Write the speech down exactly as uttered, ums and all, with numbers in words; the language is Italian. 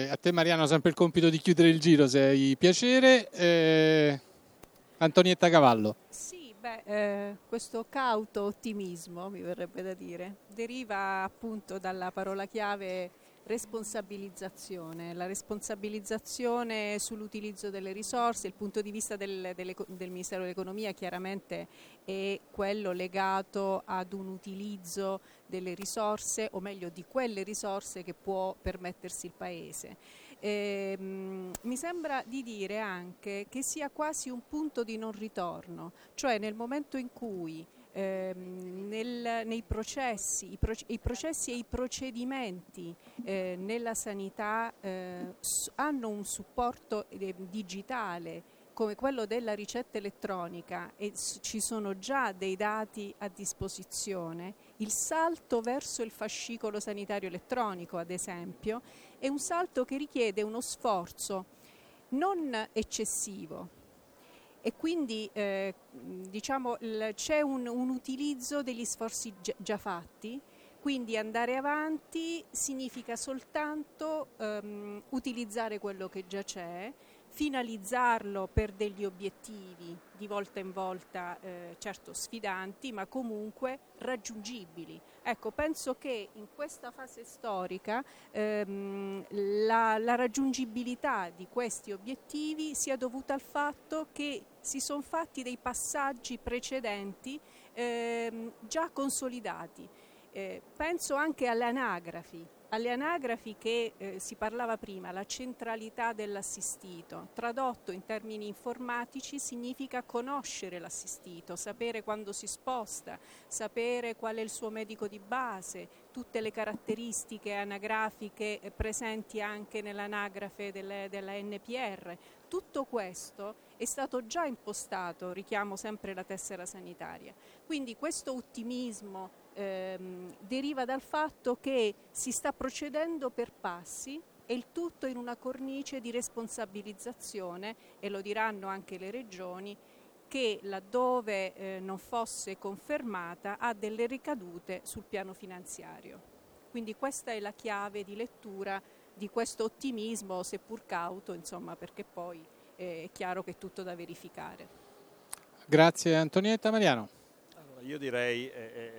Eh, a te Mariano sempre il compito di chiudere il giro, se hai piacere. Eh, Antonietta Cavallo. Sì, beh, eh, questo cauto ottimismo, mi verrebbe da dire, deriva appunto dalla parola chiave responsabilizzazione. La responsabilizzazione sull'utilizzo delle risorse, il punto di vista del, delle- del Ministero dell'Economia chiaramente è quello legato ad un utilizzo delle risorse, o meglio di quelle risorse che può permettersi il Paese. Ehm, mi sembra di dire anche che sia quasi un punto di non ritorno, cioè nel momento in cui ehm, nel- nei processi, i, proc- i processi e i procedimenti eh, nella sanità eh, s- hanno un supporto eh, digitale come quello della ricetta elettronica e s- ci sono già dei dati a disposizione, il salto verso il fascicolo sanitario elettronico, ad esempio, è un salto che richiede uno sforzo non eccessivo e quindi eh, diciamo, l- c'è un, un utilizzo degli sforzi già, già fatti, quindi andare avanti significa soltanto ehm, utilizzare quello che già c'è, finalizzarlo per degli obiettivi di volta in volta eh, certo sfidanti ma comunque raggiungibili. Ecco, penso che in questa fase storica ehm, la, la raggiungibilità di questi obiettivi sia dovuta al fatto che si sono fatti dei passaggi precedenti ehm, già consolidati. Eh, penso anche alle anagrafi, alle anagrafi che eh, si parlava prima, la centralità dell'assistito. Tradotto in termini informatici significa conoscere l'assistito, sapere quando si sposta, sapere qual è il suo medico di base, tutte le caratteristiche anagrafiche eh, presenti anche nell'anagrafe delle, della N P R. Tutto questo è stato già impostato, richiamo sempre la tessera sanitaria. Quindi questo ottimismo ehm, deriva dal fatto che si sta procedendo per passi e il tutto in una cornice di responsabilizzazione, e lo diranno anche le regioni, che laddove eh, non fosse confermata ha delle ricadute sul piano finanziario. Quindi questa è la chiave di lettura di questo ottimismo, seppur cauto, insomma, perché poi eh, è chiaro che è tutto da verificare. Grazie Antonietta. Mariano. Allora, io direi, eh,